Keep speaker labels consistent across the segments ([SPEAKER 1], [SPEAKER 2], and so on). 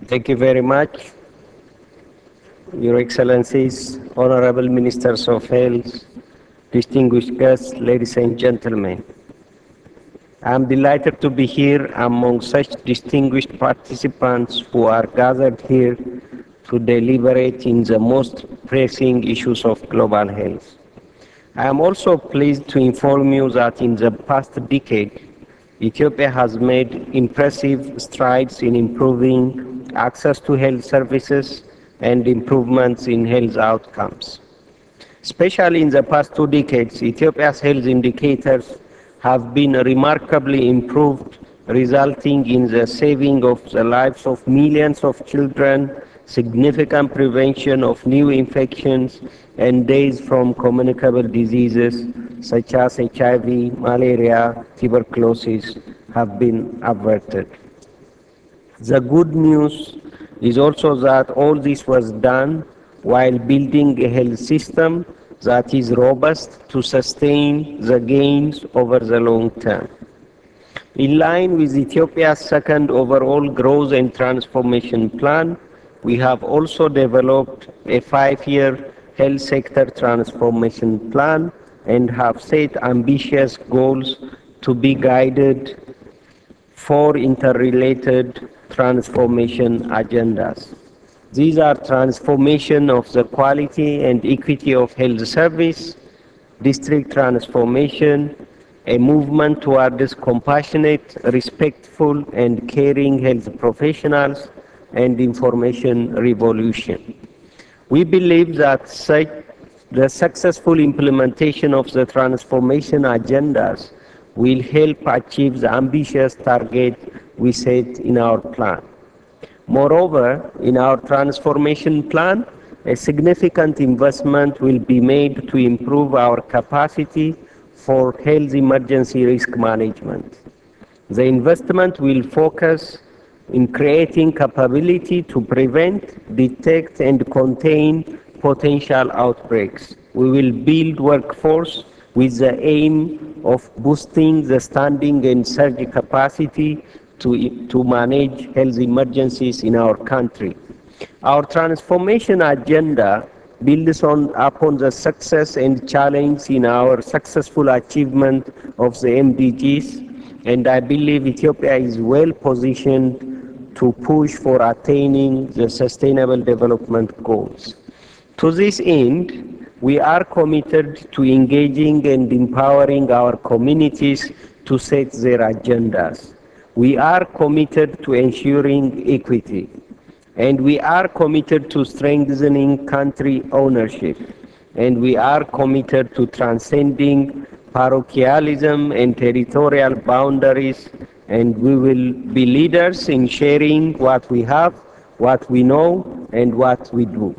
[SPEAKER 1] Thank you very much, Your Excellencies, Honorable Ministers of Health, distinguished guests, ladies and gentlemen. I am delighted to be here among such distinguished participants who are gathered here to deliberate in the most pressing issues of global health. I am also pleased to inform you that in the past decade, Ethiopia has made impressive strides in improving access to health services and improvements in health outcomes. Especially in the past 2 decades, Ethiopia's health indicators have been remarkably improved, resulting in the saving of the lives of millions of children, significant prevention of new infections, and deaths from communicable diseases such as HIV, malaria, tuberculosis have been averted. The good news is also that all this was done while building a health system that is robust to sustain the gains over the long term. In line with Ethiopia's second overall growth and transformation plan, we have also developed a 5-year health sector transformation plan and have set ambitious goals to be guided for interrelated transformation agendas. These are transformation of the quality and equity of health service, district transformation, a movement towards compassionate, respectful, and caring health professionals, and information revolution. We believe that the successful implementation of the transformation agendas will help achieve the ambitious target we set in our plan. Moreover, in our transformation plan, a significant investment will be made to improve our capacity for health emergency risk management. The investment will focus in creating capability to prevent, detect, and contain potential outbreaks. We will build workforce with the aim of boosting the standing and surge capacity to manage health emergencies in our country. Our transformation agenda builds upon the success and challenge in our successful achievement of the MDGs, and I believe Ethiopia is well positioned to push for attaining the Sustainable Development Goals. To this end, we are committed to engaging and empowering our communities to set their agendas. We are committed to ensuring equity, and we are committed to strengthening country ownership, and we are committed to transcending parochialism and territorial boundaries, and we will be leaders in sharing what we have, what we know, and what we do.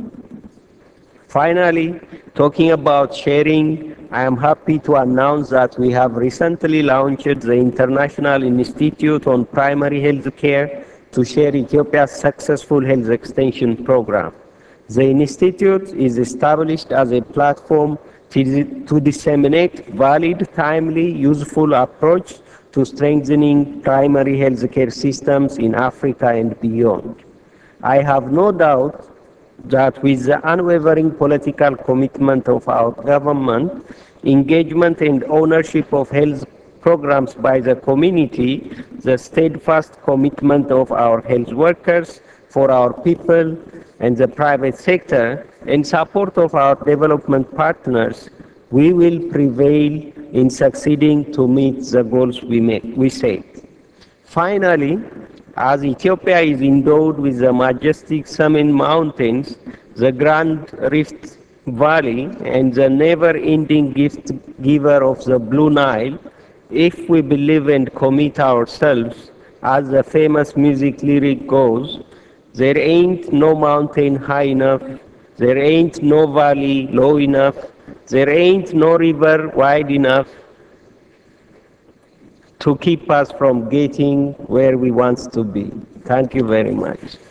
[SPEAKER 1] Finally, talking about sharing, I am happy to announce that we have recently launched the International Institute on Primary Health Care to share Ethiopia's successful health extension program. The institute is established as a platform to disseminate valid, timely, useful approach to strengthening primary health care systems in Africa and beyond. I have no doubt that with the unwavering political commitment of our government, engagement and ownership of health programs by the community, the steadfast commitment of our health workers for our people and the private sector, and support of our development partners, we will prevail in succeeding to meet the goals we set. Finally, as Ethiopia is endowed with the majestic Summit Mountains, the Grand Rift Valley, and the never-ending gift giver of the Blue Nile, if we believe and commit ourselves, as the famous music lyric goes, there ain't no mountain high enough, there ain't no valley low enough, there ain't no river wide enough to keep us from getting where we want to be. Thank you very much.